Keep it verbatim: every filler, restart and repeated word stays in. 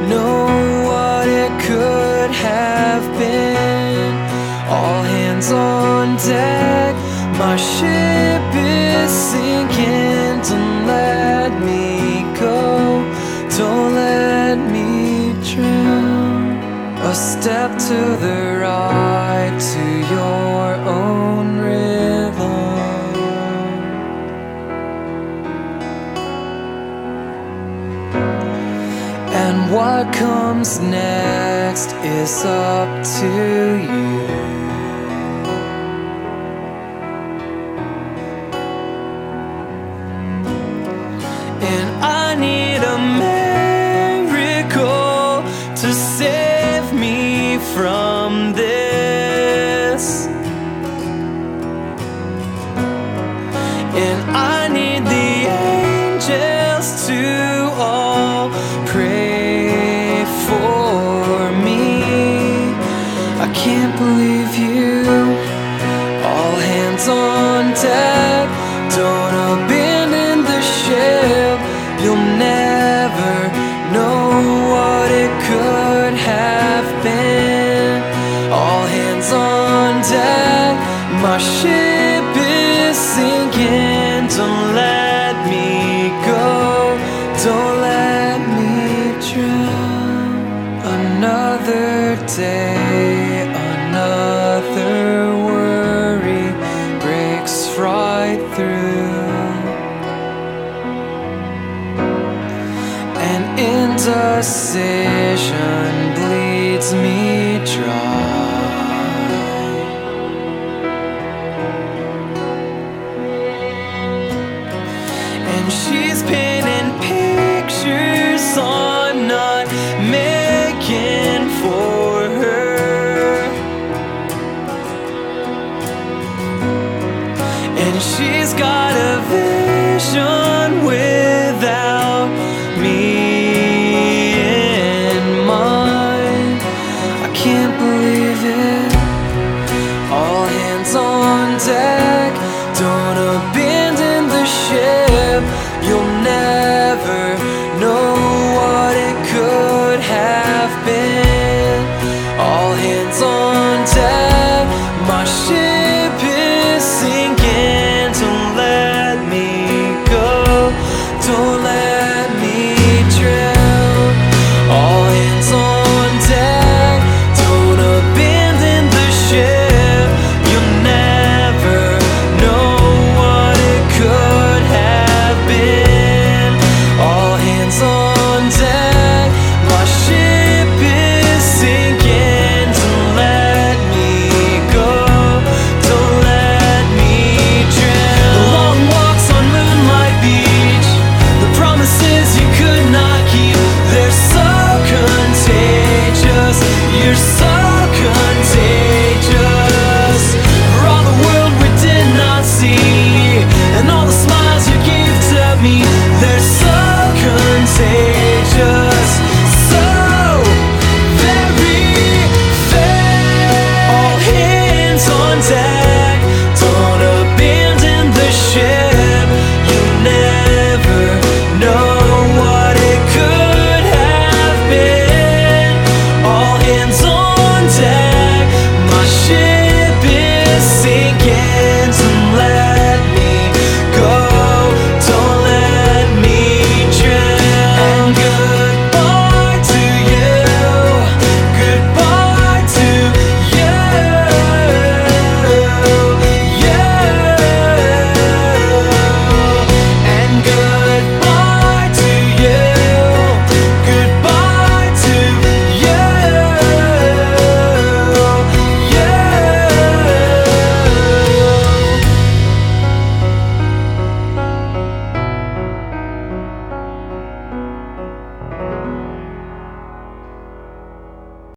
know what it could have been. All hands on deck, my ship is sinking. Don't let me go, don't let me drown. A step to the right, to your own rhythm. And what comes next is up to you. And I need a miracle to save me from this. And I need the angels to all pray for me. I can't believe you. All hands on deck, don't abandon the ship. You'll never know what it could have been. All hands on deck, my ship is sinking. Don't let me go, don't let me drown. Another day, another worry breaks right through. And indecision bleeds me dry. And she's painting pictures I'm not making for her. And she's got a vision